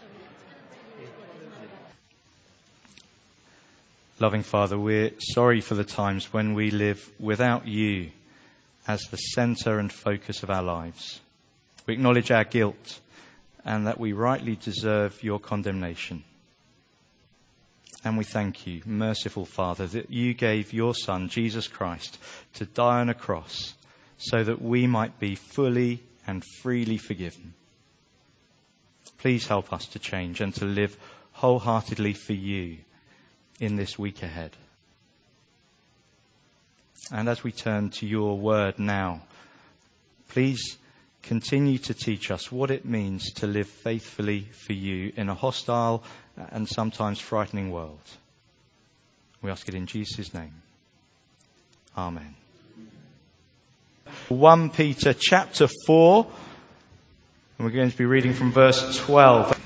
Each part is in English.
Loving Father, we're sorry for the times when we live without you as the centre and focus of our lives. We acknowledge our guilt and that we rightly deserve your condemnation. And we thank you, merciful Father, that you gave your Son, Jesus Christ, to die on a cross so that we might be fully and freely forgiven. Please help us to change and to live wholeheartedly for you in this week ahead. And as we turn to your word now, please continue to teach us what it means to live faithfully for you in a hostile and sometimes frightening world. We ask it in Jesus' name. Amen. 1 Peter chapter 4, and we're going to be reading from verse 12.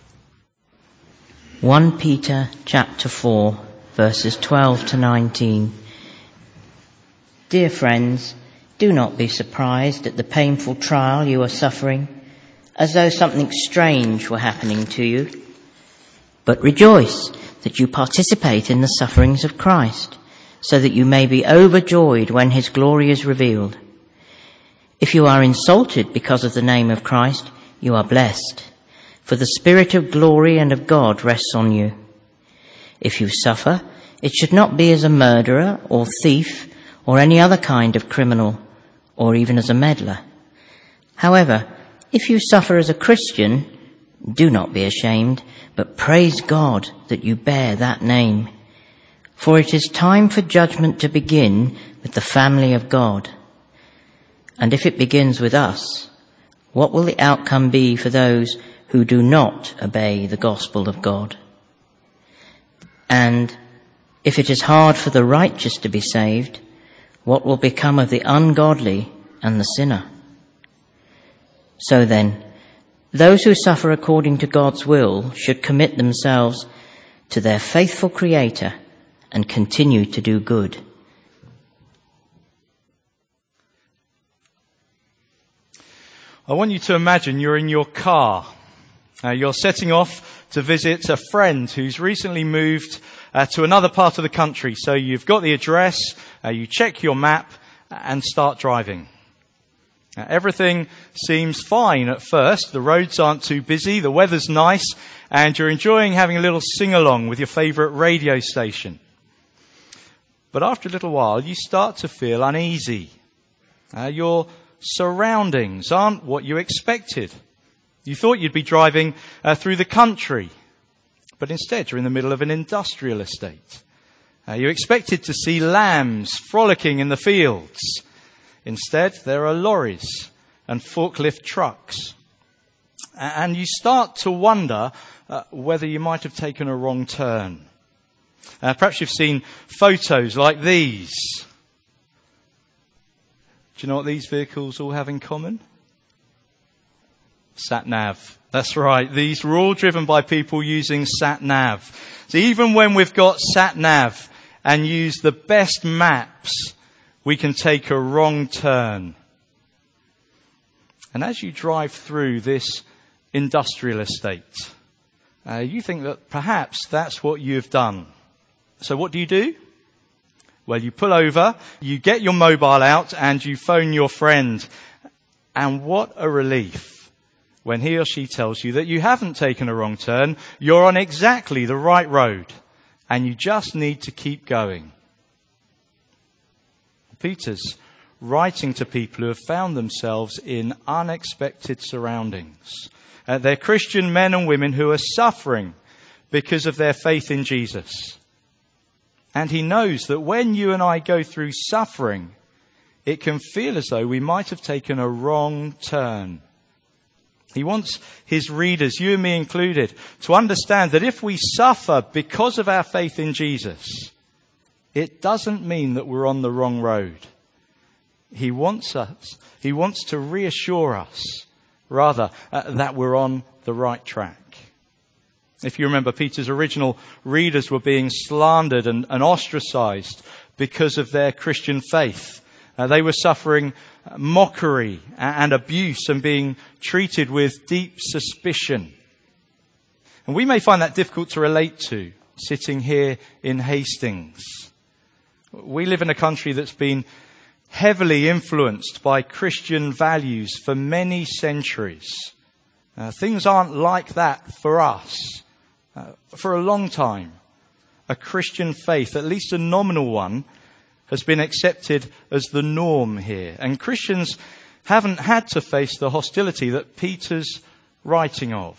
1 Peter chapter 4, verses 12 to 19. Dear friends, do not be surprised at the painful trial you are suffering, as though something strange were happening to you. But rejoice that you participate in the sufferings of Christ, so that you may be overjoyed when his glory is revealed. If you are insulted because of the name of Christ, you are blessed, for the Spirit of glory and of God rests on you. If you suffer, it should not be as a murderer or thief or any other kind of criminal, or even as a meddler. However, if you suffer as a Christian, do not be ashamed, but praise God that you bear that name. For it is time for judgment to begin with the family of God. And if it begins with us, what will the outcome be for those who do not obey the gospel of God? And if it is hard for the righteous to be saved, what will become of the ungodly and the sinner? So then, those who suffer according to God's will should commit themselves to their faithful Creator and continue to do good. I want you to imagine you're in your car. You're setting off to visit a friend who's recently moved to another part of the country. So you've got the address, you check your map and start driving. Everything seems fine at first. The roads aren't too busy, the weather's nice, and you're enjoying having a little sing-along with your favourite radio station. But after a little while, you start to feel uneasy. Your surroundings aren't what you expected. You thought you'd be driving through the country, but instead you're in the middle of an industrial estate. You expected to see lambs frolicking in the fields. Instead, there are lorries and forklift trucks. And you start to wonder whether you might have taken a wrong turn. Perhaps you've seen photos like these. Do you know what these vehicles all have in common? Sat-nav. That's right. These were all driven by people using sat-nav. So even when we've got sat-nav and use the best maps, we can take a wrong turn. And as you drive through this industrial estate, you think that perhaps that's what you've done. So what do? Well, you pull over, you get your mobile out and you phone your friend. And what a relief when he or she tells you that you haven't taken a wrong turn, you're on exactly the right road, and you just need to keep going. Peter's writing to people who have found themselves in unexpected surroundings. They're Christian men and women who are suffering because of their faith in Jesus. And he knows that when you and I go through suffering, it can feel as though we might have taken a wrong turn. He wants his readers, you and me included, to understand that if we suffer because of our faith in Jesus, it doesn't mean that we're on the wrong road. He wants to reassure us, rather, that we're on the right track. If you remember, Peter's original readers were being slandered and ostracized because of their Christian faith. They were suffering mockery and abuse and being treated with deep suspicion. And we may find that difficult to relate to, sitting here in Hastings. We live in a country that's been heavily influenced by Christian values for many centuries. Things aren't like that for us. For a long time, a Christian faith, at least a nominal one, has been accepted as the norm here. And Christians haven't had to face the hostility that Peter's writing of.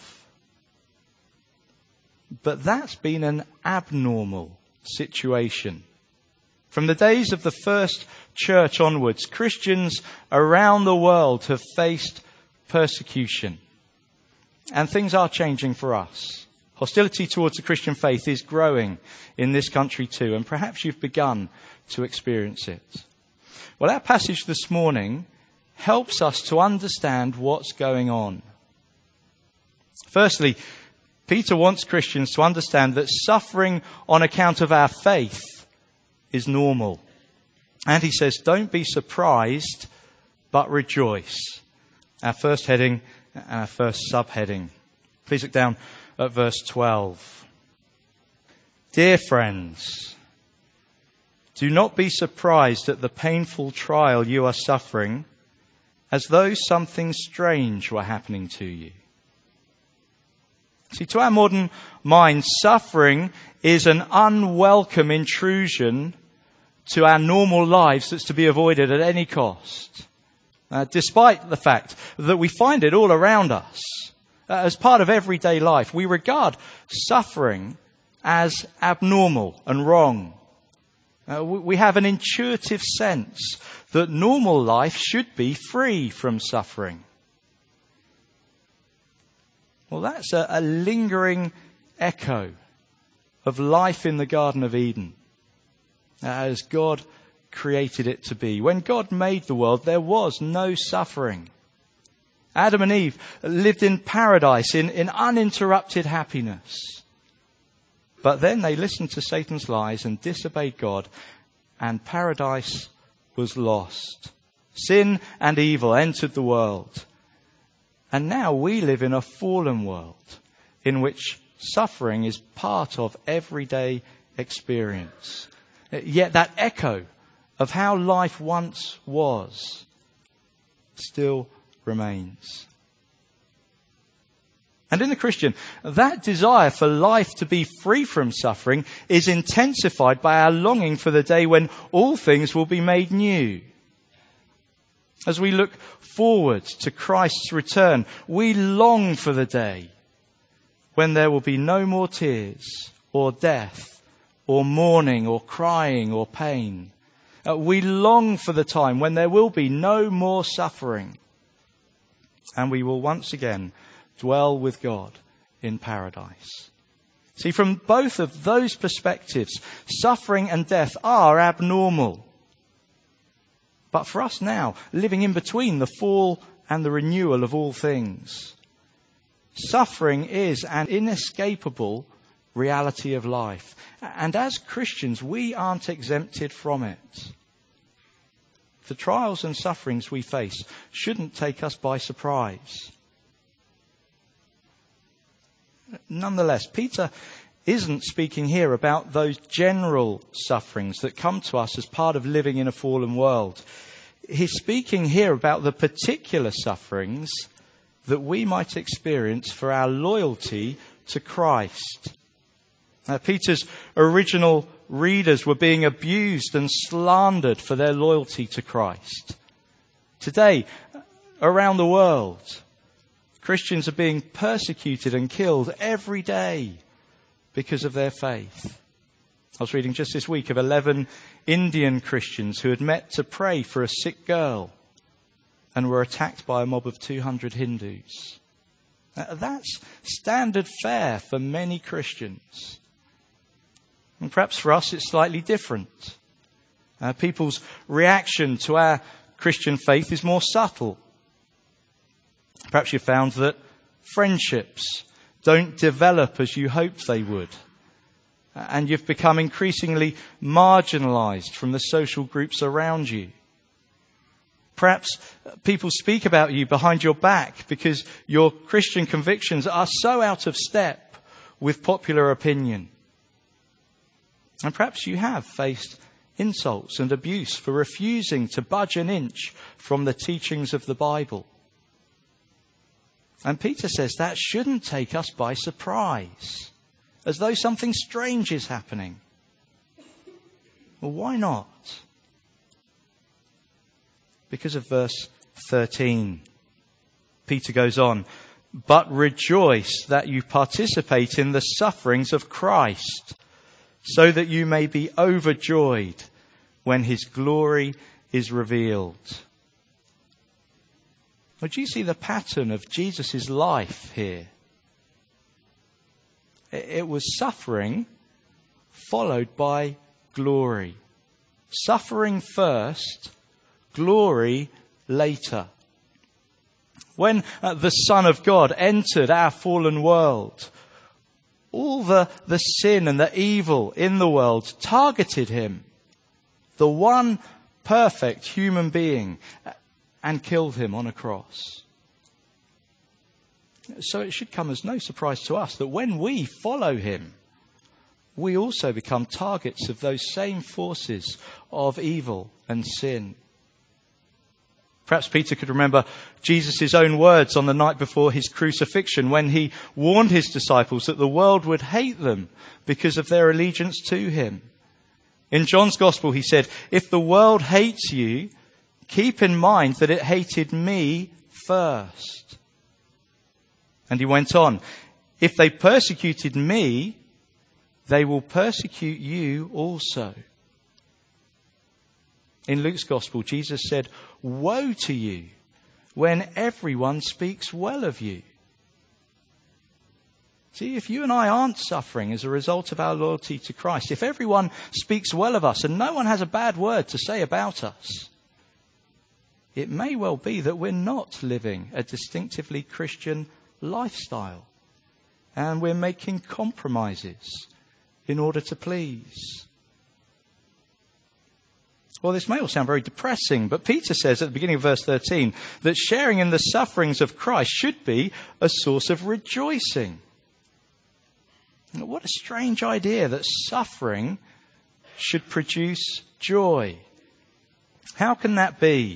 But that's been an abnormal situation. From the days of the first church onwards, Christians around the world have faced persecution. And things are changing for us. Hostility towards the Christian faith is growing in this country too, and perhaps you've begun to experience it. Well, our passage this morning helps us to understand what's going on. Firstly, Peter wants Christians to understand that suffering on account of our faith is normal. And he says, don't be surprised, but rejoice. Our first heading and our first subheading. Please look down at verse 12. Dear friends, do not be surprised at the painful trial you are suffering, as though something strange were happening to you. See, to our modern minds, suffering is an unwelcome intrusion to our normal lives that's to be avoided at any cost. Despite the fact that we find it all around us. As part of everyday life, we regard suffering as abnormal and wrong. We have an intuitive sense that normal life should be free from suffering. Well, that's a lingering echo of life in the Garden of Eden, as God created it to be. When God made the world, there was no suffering. Adam and Eve lived in paradise, in uninterrupted happiness. But then they listened to Satan's lies and disobeyed God, and paradise was lost. Sin and evil entered the world. And now we live in a fallen world in which suffering is part of everyday experience. Yet that echo of how life once was still remains. And in the Christian, that desire for life to be free from suffering is intensified by our longing for the day when all things will be made new. As we look forward to Christ's return, we long for the day when there will be no more tears or death or mourning or crying or pain. We long for the time when there will be no more suffering, and we will once again dwell with God in paradise. See, from both of those perspectives, suffering and death are abnormal. But for us now, living in between the fall and the renewal of all things, suffering is an inescapable reality of life. And as Christians, we aren't exempted from it. The trials and sufferings we face shouldn't take us by surprise. Nonetheless, Peter isn't speaking here about those general sufferings that come to us as part of living in a fallen world. He's speaking here about the particular sufferings that we might experience for our loyalty to Christ. Peter's original readers were being abused and slandered for their loyalty to Christ. Today, around the world, Christians are being persecuted and killed every day because of their faith. I was reading just this week of 11 Indian Christians who had met to pray for a sick girl and were attacked by a mob of 200 Hindus. That's standard fare for many Christians. And perhaps for us it's slightly different. People's reaction to our Christian faith is more subtle. Perhaps you found that friendships don't develop as you hoped they would. And you've become increasingly marginalized from the social groups around you. Perhaps people speak about you behind your back because your Christian convictions are so out of step with popular opinion. And perhaps you have faced insults and abuse for refusing to budge an inch from the teachings of the Bible. And Peter says that shouldn't take us by surprise, as though something strange is happening. Well, why not? Because of verse 13. Peter goes on, "But rejoice that you participate in the sufferings of Christ, so that you may be overjoyed when his glory is revealed." Well, do you see the pattern of Jesus' life here? It was suffering followed by glory. Suffering first, glory later. When the Son of God entered our fallen world, all the sin and the evil in the world targeted him, the one perfect human being, and killed him on a cross. So it should come as no surprise to us that when we follow him, we also become targets of those same forces of evil and sin. Perhaps Peter could remember Jesus' own words on the night before his crucifixion when he warned his disciples that the world would hate them because of their allegiance to him. In John's Gospel, he said, "If the world hates you, keep in mind that it hated me first." And he went on, "If they persecuted me, they will persecute you also." In Luke's Gospel, Jesus said, "Woe to you when everyone speaks well of you." See, if you and I aren't suffering as a result of our loyalty to Christ, if everyone speaks well of us and no one has a bad word to say about us, it may well be that we're not living a distinctively Christian lifestyle and we're making compromises in order to please. Well, this may all sound very depressing, but Peter says at the beginning of verse 13 that sharing in the sufferings of Christ should be a source of rejoicing. What a strange idea that suffering should produce joy. How can that be?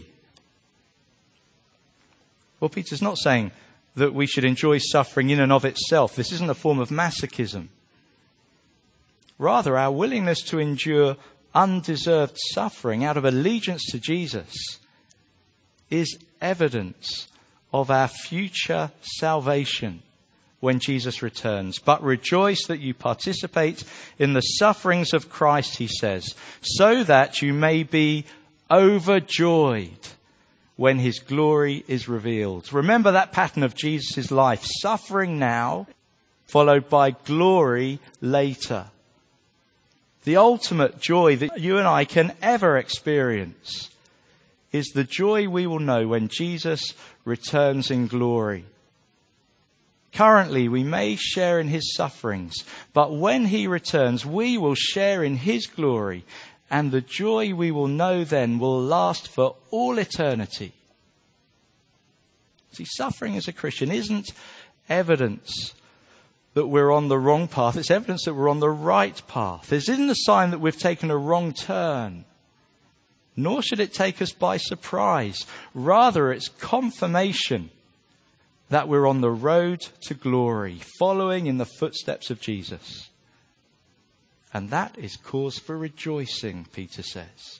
Well, Peter's not saying that we should enjoy suffering in and of itself. This isn't a form of masochism. Rather, our willingness to endure undeserved suffering out of allegiance to Jesus is evidence of our future salvation when Jesus returns. "But rejoice that you participate in the sufferings of Christ," he says, "so that you may be overjoyed when his glory is revealed." Remember that pattern of Jesus' life. Suffering now, followed by glory later. The ultimate joy that you and I can ever experience is the joy we will know when Jesus returns in glory. Currently, we may share in his sufferings, but when he returns, we will share in his glory, and the joy we will know then will last for all eternity. See, suffering as a Christian isn't evidence that we're on the wrong path. It's evidence that we're on the right path. It isn't a sign that we've taken a wrong turn. Nor should it take us by surprise. Rather, it's confirmation that we're on the road to glory, following in the footsteps of Jesus. And that is cause for rejoicing, Peter says.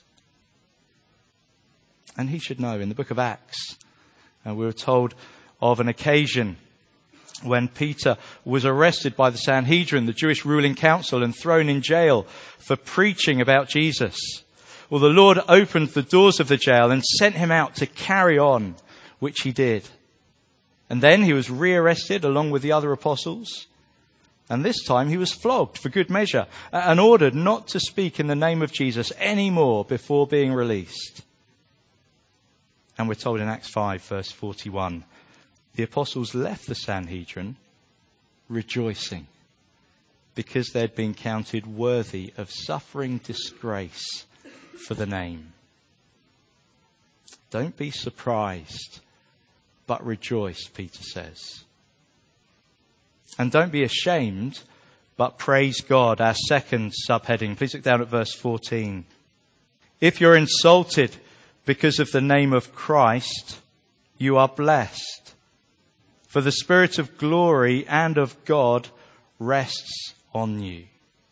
And he should know, in the book of Acts, we were told of an occasion when Peter was arrested by the Sanhedrin, the Jewish ruling council, and thrown in jail for preaching about Jesus. Well, the Lord opened the doors of the jail and sent him out to carry on, which he did. And then he was rearrested along with the other apostles. And this time he was flogged for good measure and ordered not to speak in the name of Jesus anymore before being released. And we're told in Acts 5, verse 41, the apostles left the Sanhedrin rejoicing because they'd been counted worthy of suffering disgrace for the name. Don't be surprised, but rejoice, Peter says. And don't be ashamed, but praise God. Our second subheading. Please look down at verse 14. If you're insulted because of the name of Christ, you are blessed. For the Spirit of glory and of God rests on you.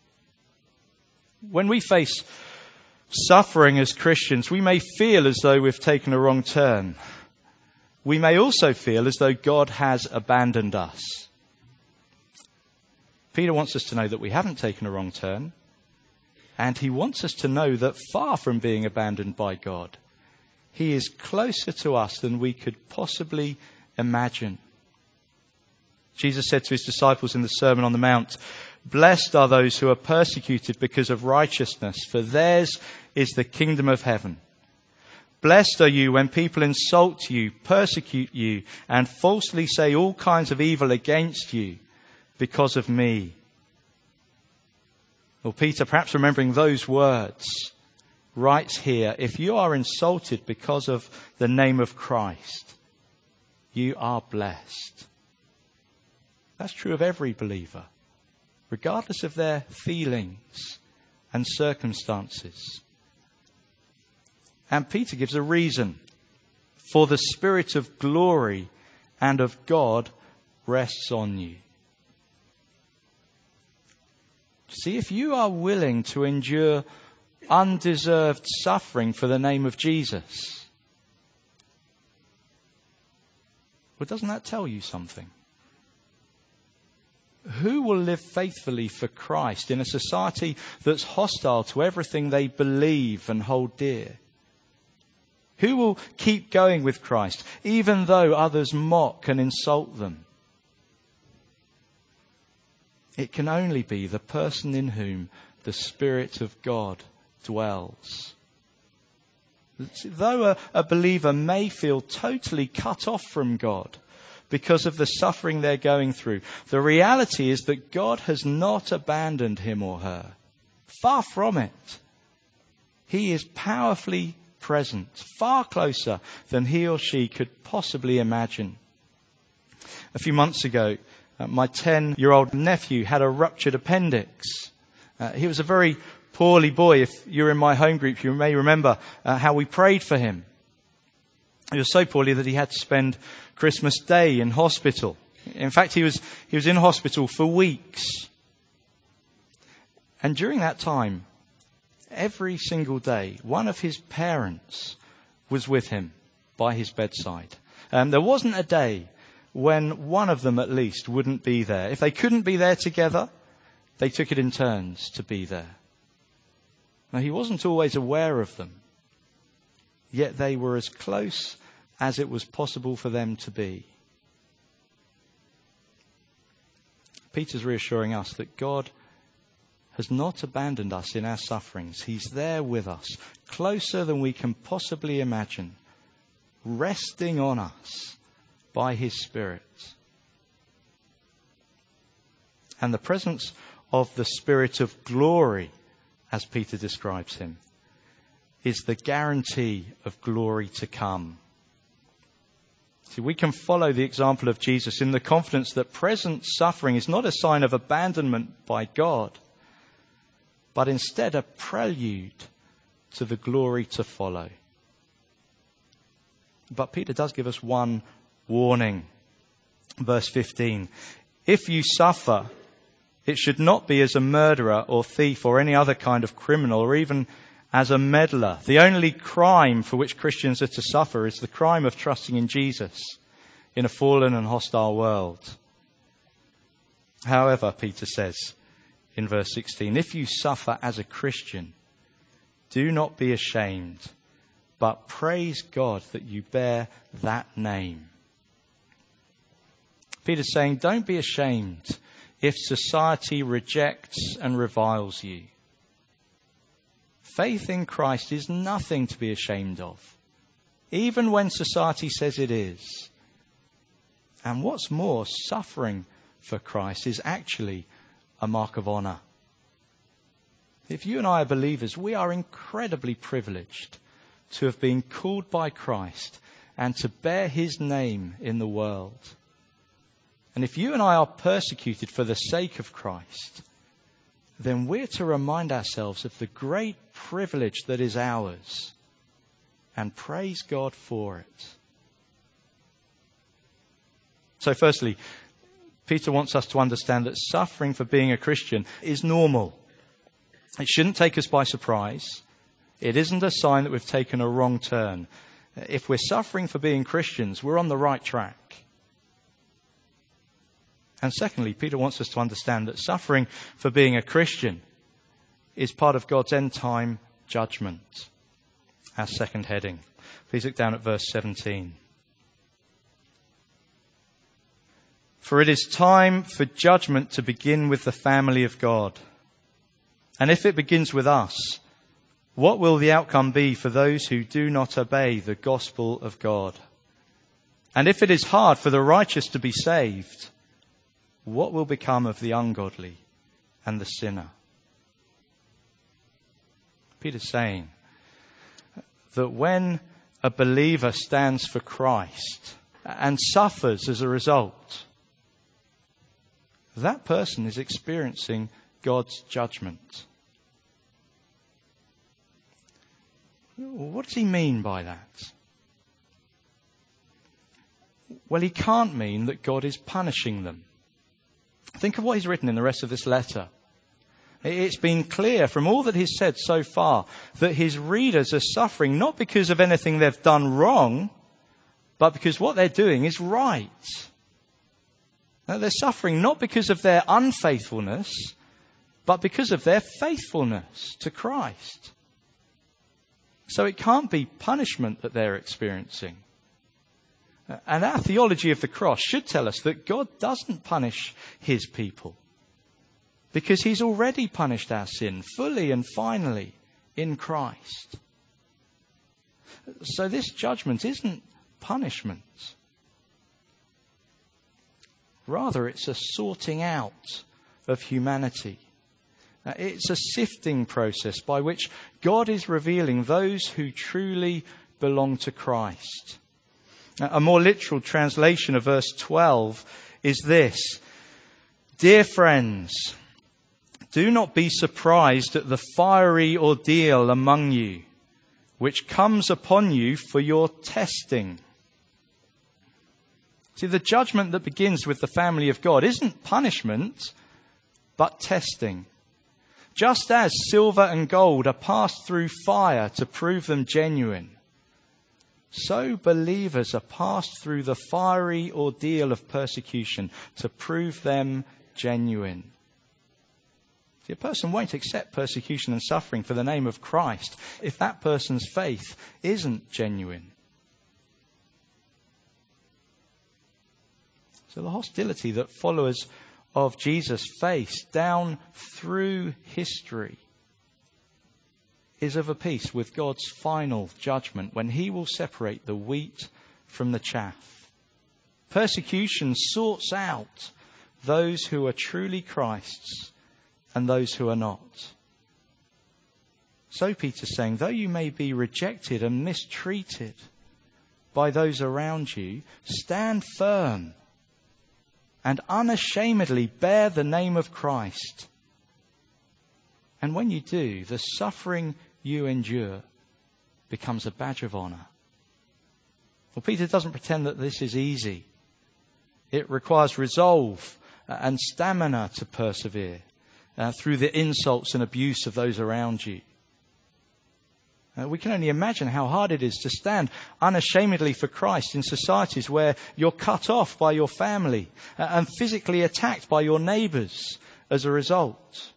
When we face suffering as Christians, we may feel as though we've taken a wrong turn. We may also feel as though God has abandoned us. Peter wants us to know that we haven't taken a wrong turn, and he wants us to know that far from being abandoned by God, he is closer to us than we could possibly imagine. Jesus said to his disciples in the Sermon on the Mount, "Blessed are those who are persecuted because of righteousness, for theirs is the kingdom of heaven. Blessed are you when people insult you, persecute you, and falsely say all kinds of evil against you because of me." Well, Peter, perhaps remembering those words, writes here, if you are insulted because of the name of Christ, you are blessed. That's true of every believer, regardless of their feelings and circumstances. And Peter gives a reason. For the Spirit of glory and of God rests on you. See, if you are willing to endure undeserved suffering for the name of Jesus, well, doesn't that tell you something? Who will live faithfully for Christ in a society that's hostile to everything they believe and hold dear? Who will keep going with Christ, even though others mock and insult them? It can only be the person in whom the Spirit of God dwells. Though a believer may feel totally cut off from God because of the suffering they're going through, the reality is that God has not abandoned him or her. Far from it. He is powerfully present, far closer than he or she could possibly imagine. A few months ago, my 10-year-old nephew had a ruptured appendix. He was a very poorly boy. If you're in my home group, you may remember how we prayed for him. He was so poorly that he had to spend Christmas Day in hospital. In fact, he was in hospital for weeks. And during that time, every single day, one of his parents was with him by his bedside. There wasn't a day when one of them at least wouldn't be there. If they couldn't be there together, they took it in turns to be there. Now, he wasn't always aware of them, yet they were as close as it was possible for them to be. Peter's reassuring us that God has not abandoned us in our sufferings. He's there with us, closer than we can possibly imagine, resting on us by his Spirit. And the presence of the Spirit of glory, as Peter describes him, is the guarantee of glory to come. See, we can follow the example of Jesus in the confidence that present suffering is not a sign of abandonment by God, but instead a prelude to the glory to follow. But Peter does give us one warning. Verse 15. If you suffer, it should not be as a murderer or thief or any other kind of criminal or even as a meddler. The only crime for which Christians are to suffer is the crime of trusting in Jesus in a fallen and hostile world. However, Peter says in verse 16, if you suffer as a Christian, do not be ashamed, but praise God that you bear that name. Peter's saying, don't be ashamed if society rejects and reviles you. Faith in Christ is nothing to be ashamed of, even when society says it is. And what's more, suffering for Christ is actually a mark of honour. If you and I are believers, we are incredibly privileged to have been called by Christ and to bear his name in the world. And if you and I are persecuted for the sake of Christ, then we're to remind ourselves of the great privilege that is ours and praise God for it. So firstly, Peter wants us to understand that suffering for being a Christian is normal. It shouldn't take us by surprise. It isn't a sign that we've taken a wrong turn. If we're suffering for being Christians, we're on the right track. And secondly, Peter wants us to understand that suffering for being a Christian is part of God's end time judgment. Our second heading. Please look down at verse 17. For it is time for judgment to begin with the family of God. And if it begins with us, what will the outcome be for those who do not obey the gospel of God? And if it is hard for the righteous to be saved, what will become of the ungodly and the sinner? Peter's saying that when a believer stands for Christ and suffers as a result, that person is experiencing God's judgment. What does he mean by that? Well, he can't mean that God is punishing them. Think of what he's written in the rest of this letter. It's been clear from all that he's said so far that his readers are suffering not because of anything they've done wrong, but because what they're doing is right. Now, they're suffering not because of their unfaithfulness, but because of their faithfulness to Christ. So it can't be punishment that they're experiencing. And our theology of the cross should tell us that God doesn't punish his people, because he's already punished our sin fully and finally in Christ. So this judgment isn't punishment. Rather, it's a sorting out of humanity. It's a sifting process by which God is revealing those who truly belong to Christ. A more literal translation of verse 12 is this: Dear friends, do not be surprised at the fiery ordeal among you, which comes upon you for your testing. See, the judgment that begins with the family of God isn't punishment, but testing. Just as silver and gold are passed through fire to prove them genuine, so believers are passed through the fiery ordeal of persecution to prove them genuine. See, a person won't accept persecution and suffering for the name of Christ if that person's faith isn't genuine. So the hostility that followers of Jesus face down through history is of a piece with God's final judgment when he will separate the wheat from the chaff. Persecution sorts out those who are truly Christ's and those who are not. So Peter's saying, though you may be rejected and mistreated by those around you, stand firm and unashamedly bear the name of Christ. And when you do, the suffering you endure becomes a badge of honour. Well, Peter doesn't pretend that this is easy. It requires resolve and stamina to persevere through the insults and abuse of those around you. We can only imagine how hard it is to stand unashamedly for Christ in societies where you're cut off by your family and physically attacked by your neighbours as a result.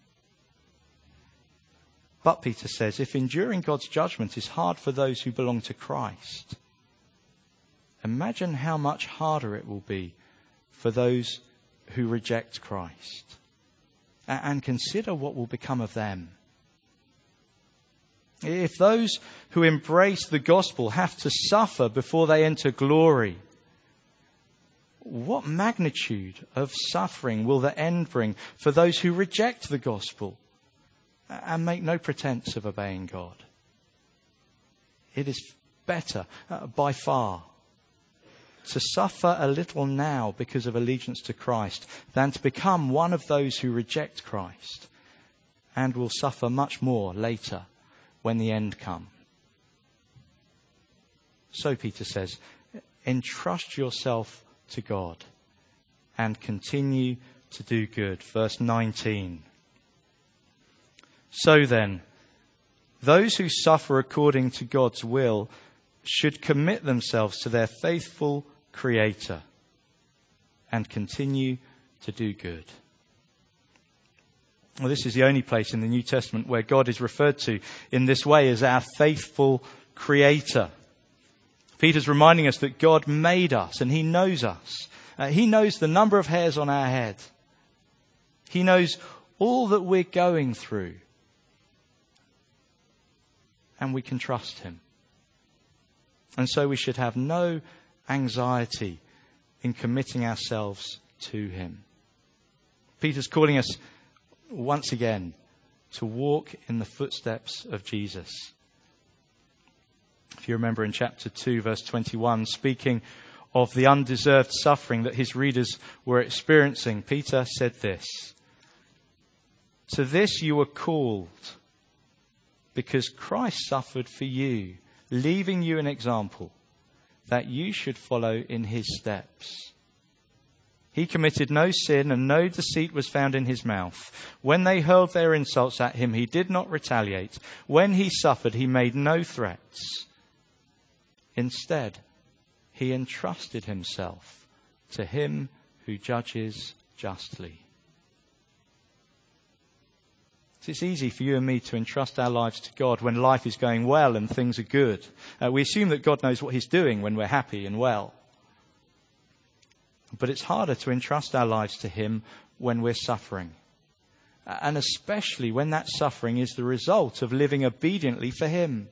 But Peter says, if enduring God's judgment is hard for those who belong to Christ, imagine how much harder it will be for those who reject Christ. And consider what will become of them. If those who embrace the gospel have to suffer before they enter glory, what magnitude of suffering will the end bring for those who reject the gospel and make no pretense of obeying God? It is better, by far, to suffer a little now because of allegiance to Christ than to become one of those who reject Christ and will suffer much more later when the end comes. So Peter says, entrust yourself to God and continue to do good. Verse 19. So then, those who suffer according to God's will should commit themselves to their faithful Creator and continue to do good. Well, this is the only place in the New Testament where God is referred to in this way as our faithful Creator. Peter's reminding us that God made us and He knows us. He knows the number of hairs on our head. He knows all that we're going through. And we can trust Him. And so we should have no anxiety in committing ourselves to Him. Peter's calling us once again to walk in the footsteps of Jesus. If you remember in chapter 2, verse 21, speaking of the undeserved suffering that his readers were experiencing, Peter said this: "To this you were called, because Christ suffered for you, leaving you an example, that you should follow in His steps. He committed no sin, and no deceit was found in His mouth. When they hurled their insults at Him, He did not retaliate. When He suffered, He made no threats. Instead, He entrusted Himself to Him who judges justly." It's easy for you and me to entrust our lives to God when life is going well and things are good. We assume that God knows what He's doing when we're happy and well. But it's harder to entrust our lives to Him when we're suffering. And especially when that suffering is the result of living obediently for Him.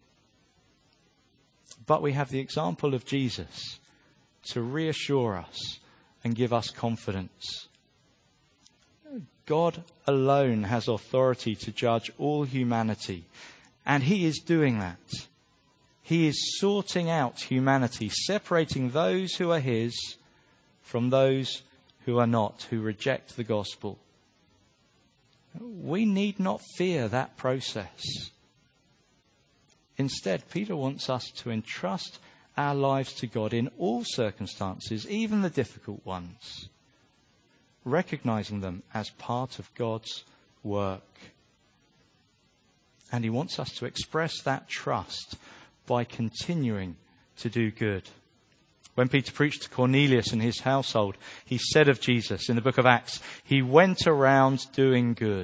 But we have the example of Jesus to reassure us and give us confidence. God alone has authority to judge all humanity, and He is doing that. He is sorting out humanity, separating those who are His from those who are not, who reject the gospel. We need not fear that process. Instead, Peter wants us to entrust our lives to God in all circumstances, even the difficult ones, recognizing them as part of God's work. And He wants us to express that trust by continuing to do good. When Peter preached to Cornelius and his household, he said of Jesus in the book of Acts, He went around doing good.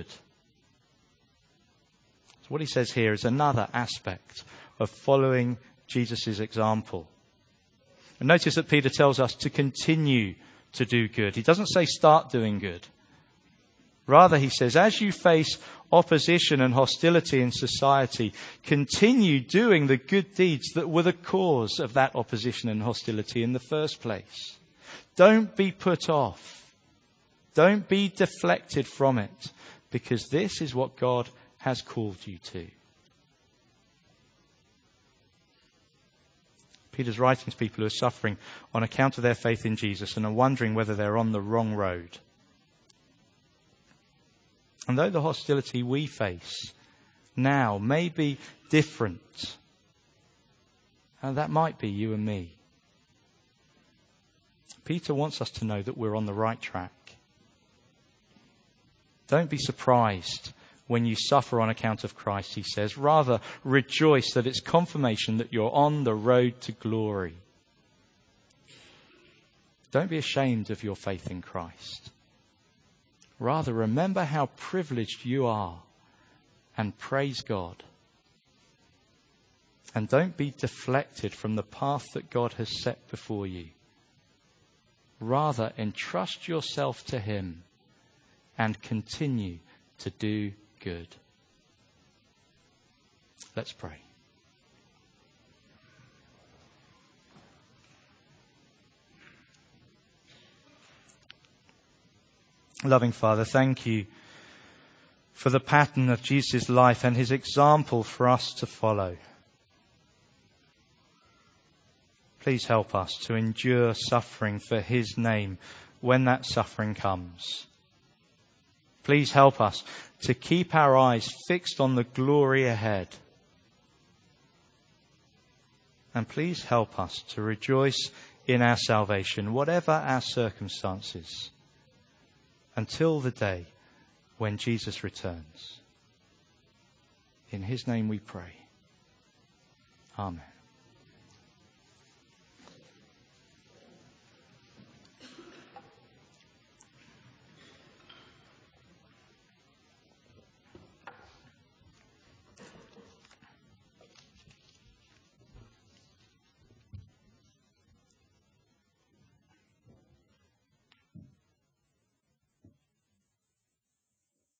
So what he says here is another aspect of following Jesus' example. And notice that Peter tells us to continue to do good. He doesn't say start doing good. Rather, he says, as you face opposition and hostility in society, continue doing the good deeds that were the cause of that opposition and hostility in the first place. Don't be put off. Don't be deflected from it, because this is what God has called you to. Peter's writing to people who are suffering on account of their faith in Jesus and are wondering whether they're on the wrong road. And though the hostility we face now may be different, and that might be you and me, Peter wants us to know that we're on the right track. Don't be surprised when you suffer on account of Christ, he says. Rather, rejoice that it's confirmation that you're on the road to glory. Don't be ashamed of your faith in Christ. Rather, remember how privileged you are and praise God. And don't be deflected from the path that God has set before you. Rather, entrust yourself to Him and continue to do good. Let's pray. Loving Father, thank you for the pattern of Jesus' life and His example for us to follow. Please help us to endure suffering for His name when that suffering comes. Please help us to keep our eyes fixed on the glory ahead. And please help us to rejoice in our salvation, whatever our circumstances, until the day when Jesus returns. In his name we pray. Amen.